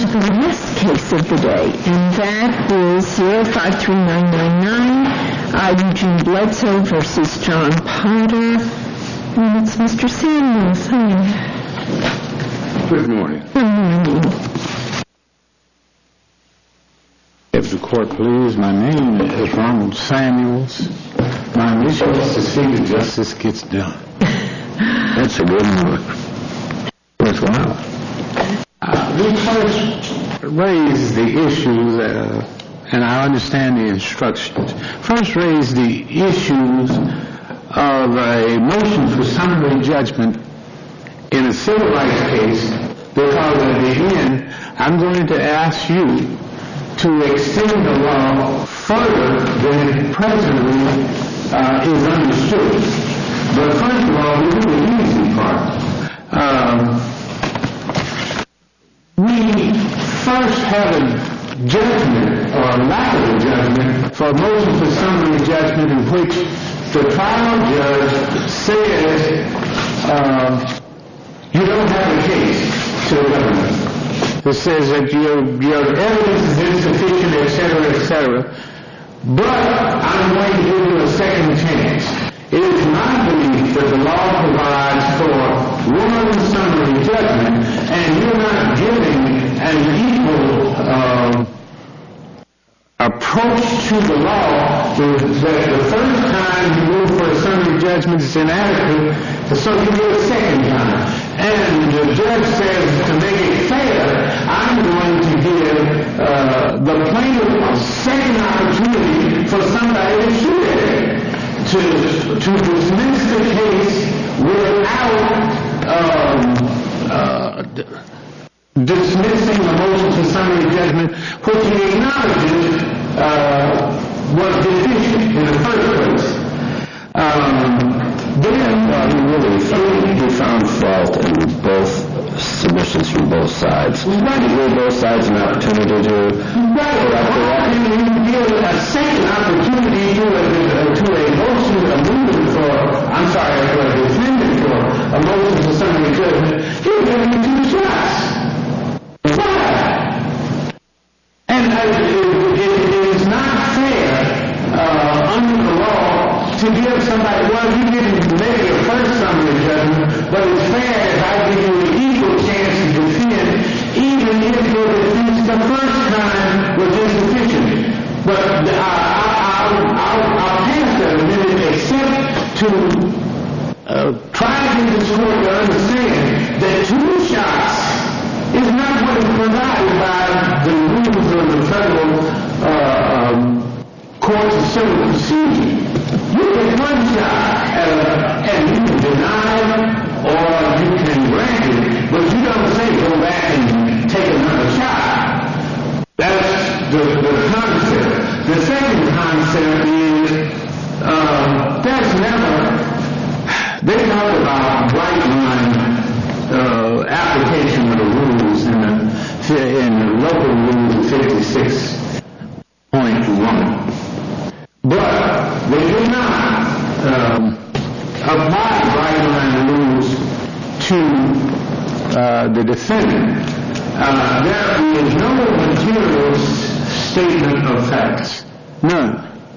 the last case of the day, and that is 053999, Eugene Bledsoe versus John Potter. And it's Mr. Samuels. Good morning. Good morning. If the court please, my name is Ronald Samuels. My initial is to see the justice gets done. That's a good one. Worthwhile. We first raised the issues, and I understand the instructions. First raised the issues of a motion for summary judgment in a civil rights case, because at the end, I'm going to ask you to extend the law further than it presently is understood. But first of all, we'll do the easy part. We first have a judgment, or a lack of a judgment, for a motion for summary judgment in which the trial judge says you don't have a case to the government. It says that your evidence is insufficient, etc., but I'm going to give you a second chance. It is my belief that the law provides for one summary judgment, and you're not giving an equal approach to the law. That the first time you move for a summary judgment is inadequate, so you do it a second time. And the judge says, to make it fair, I'm going to give the plaintiff a second opportunity for somebody to shoot at it, to dismiss the case without dismissing the motion for summary judgment, which he acknowledges was deficient in the first place. He found fault in both submissions from both sides. Right. He gave both sides an opportunity to correct the record. And you give a second opportunity to a motion, a defendant for a motion for summary judgment. You're giving him 2 shots. Why? And it is not fair under the law to give somebody, well, you didn't make your first summary judgment, but it's fair if I give you an equal chance to defend, even if your defense the first time was insufficient. But I'll pass that a minute, except to try to get this court to understand that 2 shots is not what is provided by the rules of the federal courts of civil procedure. You get 1 shot, and you can deny it, or you can grant it, but you don't say go back and take another shot. That's the concept. The second concept is there's never, they talk about bright line application of the rules in the local rule 56.1. But they do not apply bright line rules to the defendant. There is no material statement of facts. None.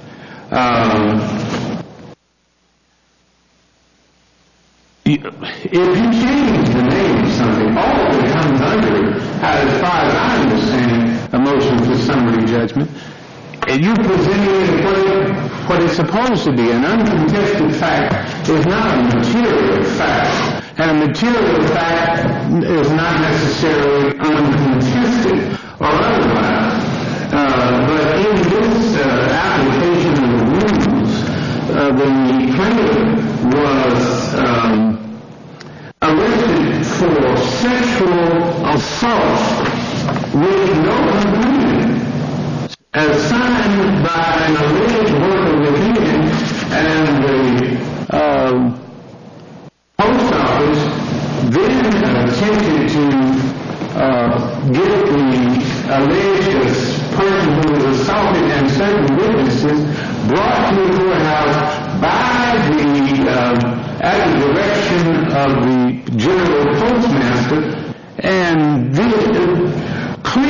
If you change the name of something, all of it comes under it, as far as I understand, a motion for summary judgment. And you presented what is supposed to be an uncontested fact is not a material fact. And a material fact is not necessarily uncontested or otherwise. But in this application of the rules, the plaintiff was arrested for sexual assault with no agreement, as signed by an alleged worker within, and the post office then attempted to get the alleged person who was assaulted and certain witnesses brought to the courthouse by at the direction of the general postmaster, and clearly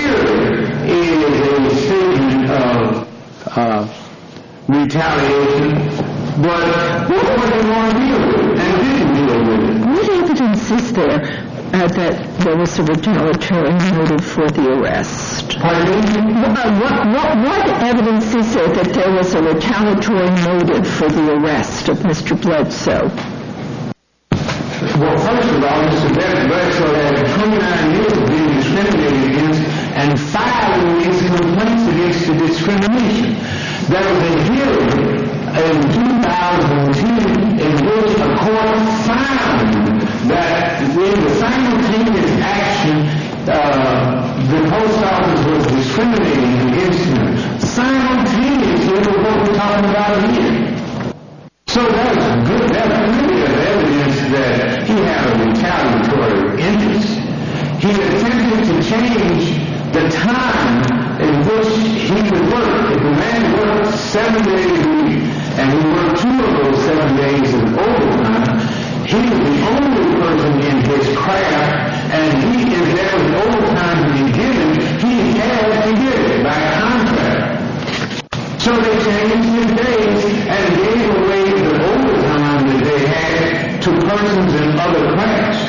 retaliation, but what they want to deal with and didn't deal with it. What evidence is there that there was a retaliatory motive for the arrest? Pardon me? What evidence is there that there was a retaliatory motive for the arrest of Mr. Bledsoe? Well, first of all, Mr. Bledsoe had 29 years of being discriminated against and filing these complaints against the discrimination. There was a hearing in 2010 in which a court found that in the simultaneous action, the post office was discriminating against him. Simultaneously with what we're talking about here. So that's good evidence that he had a retaliatory interest. He attempted to change the time in which he would work. If the man worked 7 days a week and he worked 2 of those 7 days in overtime, he was the only person in his craft, and if there was overtime to be given, he had to get it by contract. So they changed his days and gave away the overtime that they had to persons in other crafts.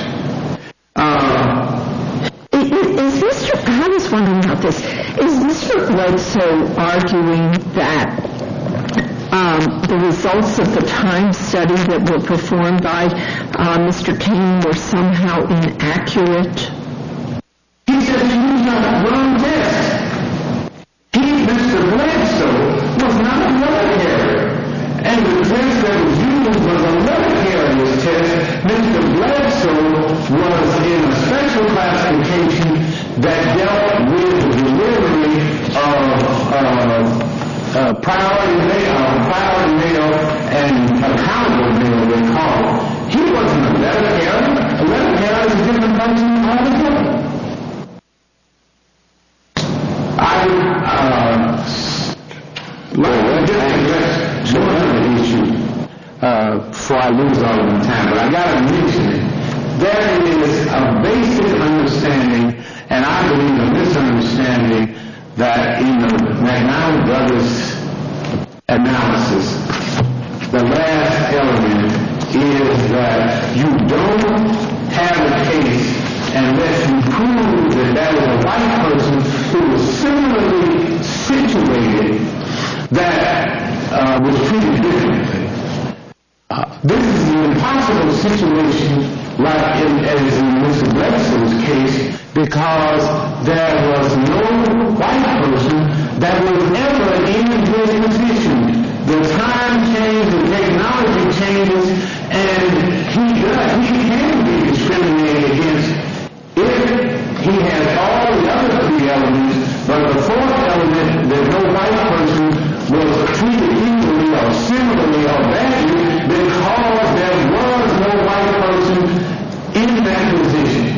I was wondering about this. Is Mr. Bledsoe arguing that the results of the time study that were performed by Mr. Kane were somehow inaccurate? He said he used a wrong test. Mr. Bledsoe was not a letter carrier. And the test that was used was a letter carrier's test. Mr. Bledsoe was in a special classification that dealt with the delivery of priority mail and accountable mail, they call it. He wasn't a letter carrier. A letter carrier is a different function altogether. One issue before I lose all of my time, but I got to mention it. There is a basic understanding, and I believe a misunderstanding, that in the McDonnell Brothers analysis, the last element is that you don't have a case unless you prove that that was a white person who was similarly situated that was treated differently. This is an impossible situation, like as in Mr. Bledsoe's case, because there was no white person that was ever in his position. The time changed, the technology changes, and he can be discriminated against if he has all the other 3 elements, but the 4th element, that no white person was treated equally or similarly or badly because there was no white person in that position.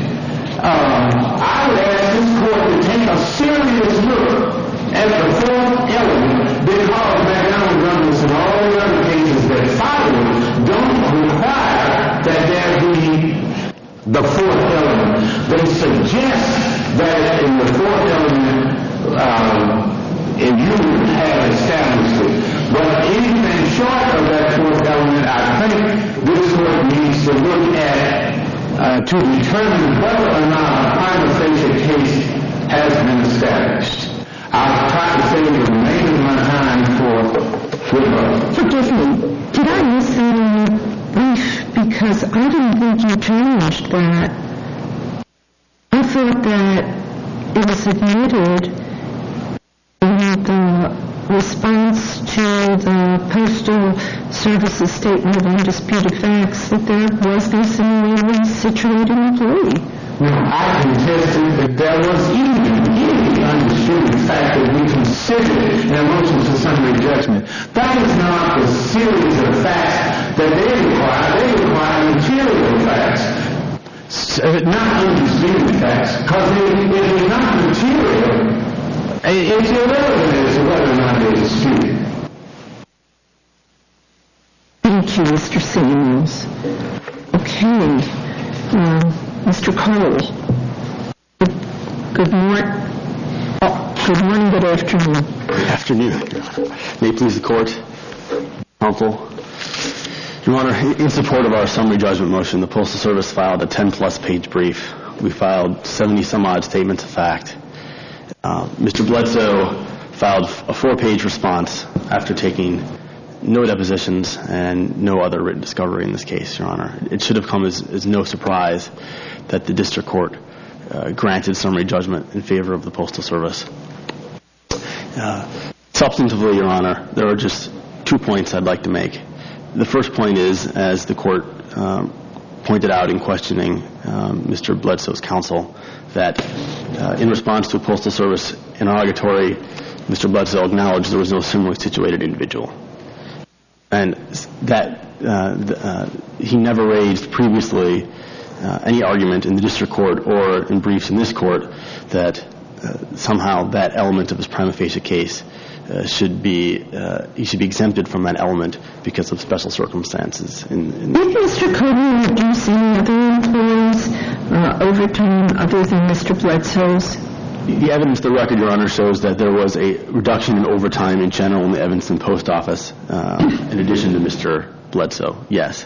I would ask this court to take a serious look at the 4th element because McDonnell Brothers and all the other cases that follow don't require that there be the 4th element. They suggest that in the 4th element, if you have established it, but anything short of that 4th element, I think this court needs to look at to determine whether or not a prima facie case has been established. I'll try to save the remainder of my time for rebuttal. Forgive me. Did I miss that in your brief? Because I didn't think you challenged that. I thought that it was admitted in the response to the Postal Service's statement of undisputed facts that there was no similarly situated employee. Now, I contested that there was any undisputed fact that we considered in a motion for summary judgment. That is not the series of facts that they require. They require material facts, not undisputed facts, because if it's not material, it's irrelevant as to whether or not they're disputed. Thank you, Mr. Samuels. Okay. Mr. Cole. Good morning, good afternoon. Good afternoon. May it please the court, Counsel. Your Honor, in support of our summary judgment motion, the Postal Service filed a 10-plus page brief. We filed 70-some-odd statements of fact. Mr. Bledsoe filed a 4-page response after taking no depositions and no other written discovery in this case, Your Honor. It should have come as no surprise that the district court granted summary judgment in favor of the Postal Service. Substantively, Your Honor, there are just 2 points I'd like to make. The first point is, as the court pointed out in questioning Mr. Bledsoe's counsel, that in response to a Postal Service interrogatory, Mr. Bledsoe acknowledged there was no similarly situated individual. And that he never raised previously any argument in the district court or in briefs in this court that somehow that element of his prima facie case he should be exempted from that element because of special circumstances. Did Mr. Coburn reduce any other employees overtime other than Mr. Bledsoe's? The evidence, the record, Your Honor, shows that there was a reduction in overtime in general in the Evanston Post Office, in addition to Mr. Bledsoe, yes.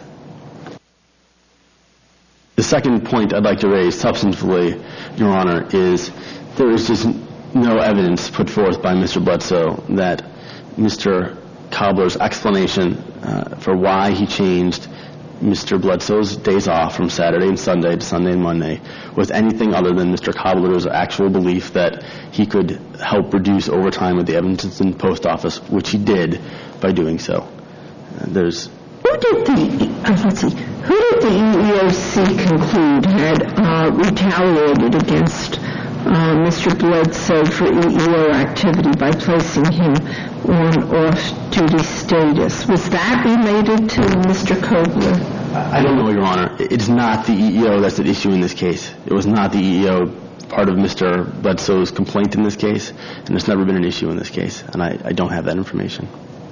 The second point I'd like to raise substantively, Your Honor, is there is just no evidence put forth by Mr. Bledsoe that Mr. Cobbler's explanation for why he changed Mr. Bledsoe's days off from Saturday and Sunday to Sunday and Monday was anything other than Mr. Cobbler's actual belief that he could help reduce overtime at the Evanston Post Office, which he did by doing so. Who did the EEOC conclude had retaliated against Mr. Bledsoe for EEO activity by placing him on off-duty status? Was that related to Mr. Kobler? I don't know, Your Honor. It's not the EEO that's at issue in this case. It was not the EEO part of Mr. Bledsoe's complaint in this case, and it's never been an issue in this case, and I don't have that information.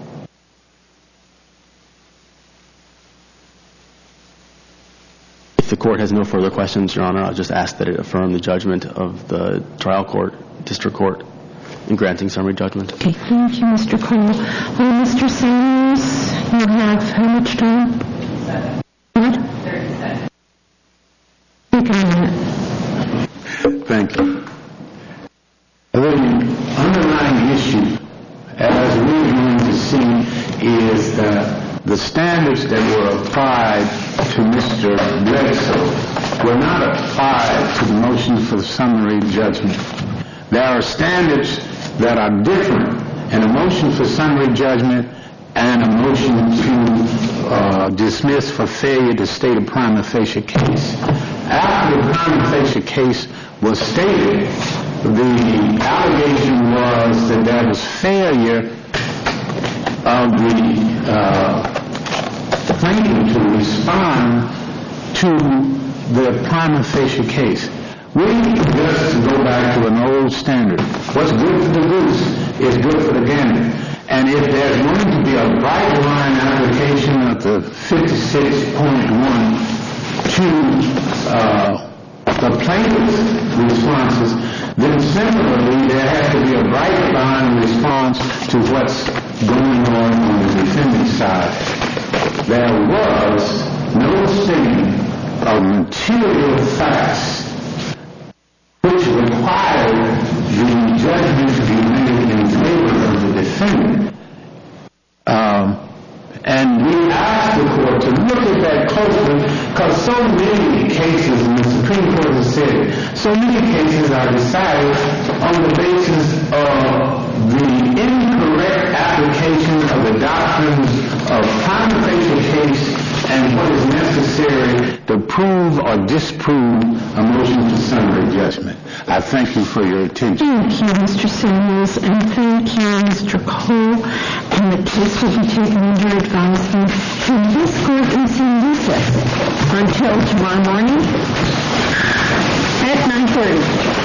If the court has no further questions, Your Honor, I'll just ask that it affirm the judgment of the trial court, district court, in granting summary judgment. Okay, thank you, Mr. Cole. Mr. Sanders, you have how much time? What? 30 seconds. Take a minute. Thank you. The underlying issue, as we're going to see, is that the standards that were applied to Mr. Bledsoe were not applied to the motion for summary judgment. There are standards that are different in a motion for summary judgment and a motion to dismiss for failure to state a prima facie case. After the prima facie case was stated, the allegation was that there was failure of the plaintiff to respond to the prima facie case. We just go back to an old standard. What's good for the goose is good for the gander. And if there's going to be a bright line application of the 56.1 to the plaintiff's responses, then similarly there has to be a bright line response to what's going on the defendant's side. There was no statement of material facts which required the judgment to be made in favor of the defendant. And we asked the court to look at that closely because so many cases, and the Supreme Court has said, so many cases are decided on the basis of the incorrect application of the doctrines of prima facie case and what is necessary to prove or disprove a motion for summary judgment. I thank you for your attention. Thank you, Mr. Samuels, and thank you, Mr. Cole. And the case will be taken under advisement. And this court is in recess until tomorrow morning at 9:30.